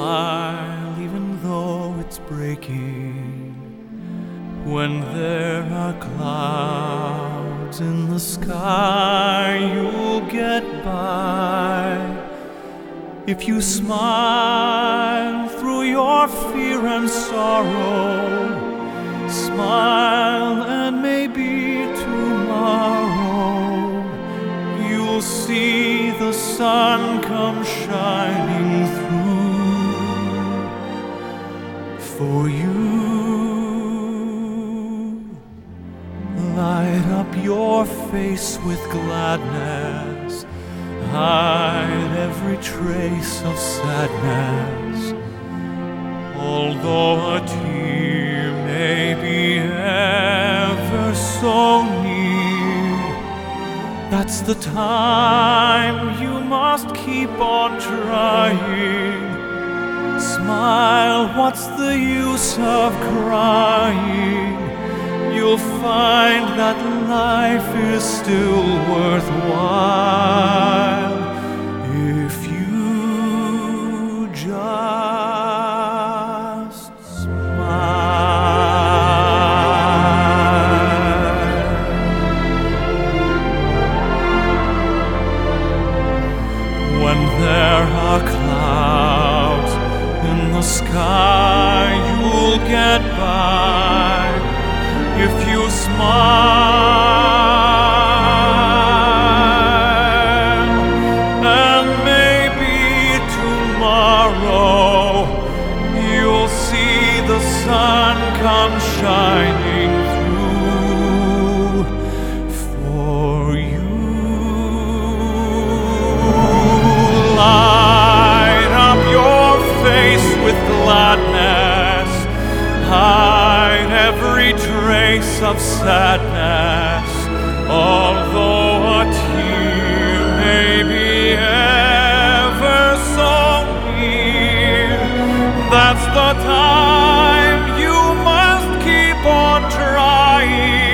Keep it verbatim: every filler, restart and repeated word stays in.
smile even though it's breaking. When there are clouds in the sky, you'll get by. If you smile through your fear and sorrow, smile and maybe tomorrow you'll see the sun come shining through for you. Light up your face with gladness, hide every trace of sadness. Although a tear may be ever so near, that's the time you must keep on trying. Smile, what's the use of crying? You'll find that life is still worthwhile if you just smile. When there are clouds in the sky, you'll get by. If you smile, and maybe tomorrow you'll see the sun come shining through for you. Light up your face with gladness, hide every trace of sadness. Although a tear may be ever so near, that's the time you must keep on trying.